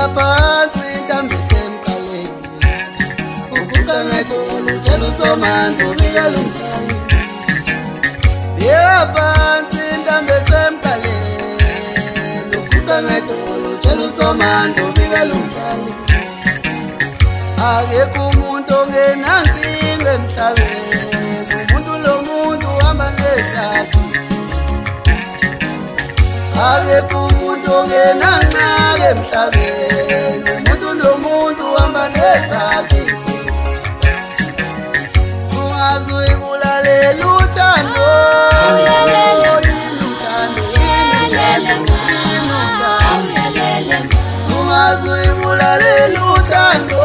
phansi intambi semqaleni ubuka ngedolo utshela uSomandla ubikela umdali. Bheka phansi intambi semqaleni ubuka ngedolo utshela uSomandla ubikela umdali. Akekho umuntu ongenankinga emhlabeni, umuntu lo muntu uhamba ngesakhe. Akekho umuntu ongenanqaka emhlabeni, umuntu lo muntu uhamba ngesakhe. Sungaze uyibulalela uthando, yini uthando, yini uthando, yini uthando. Sungaze uyibulalela uthando,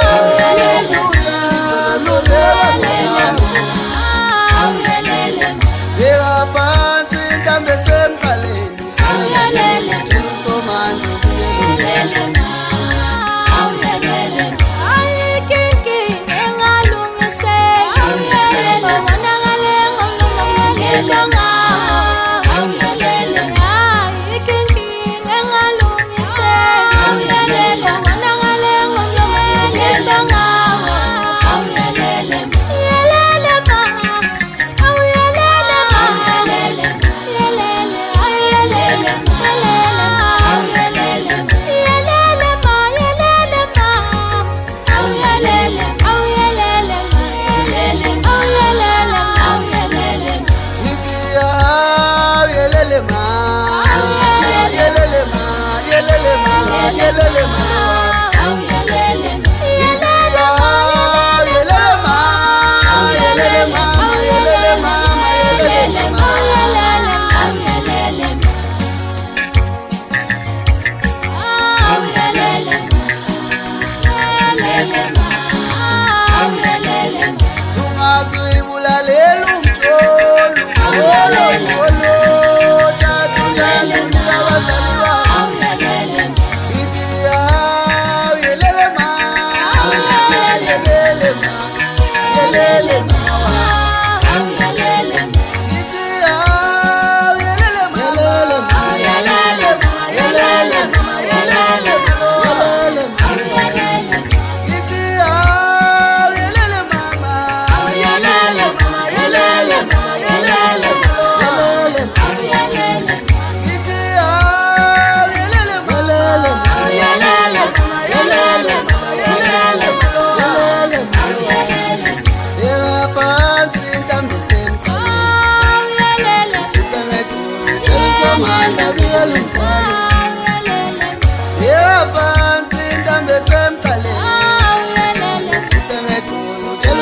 bheka phansi intambi semqaleni uSomandla ubikela umdali.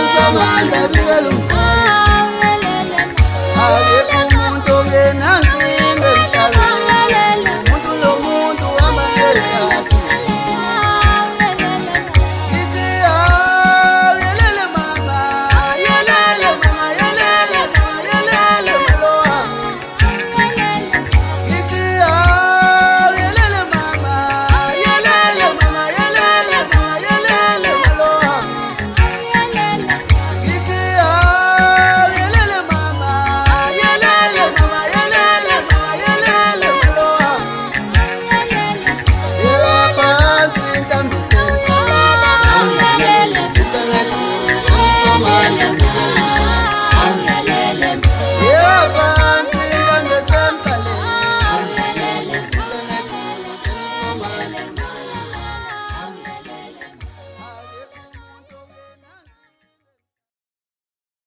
Akekho umuntu ongenankinga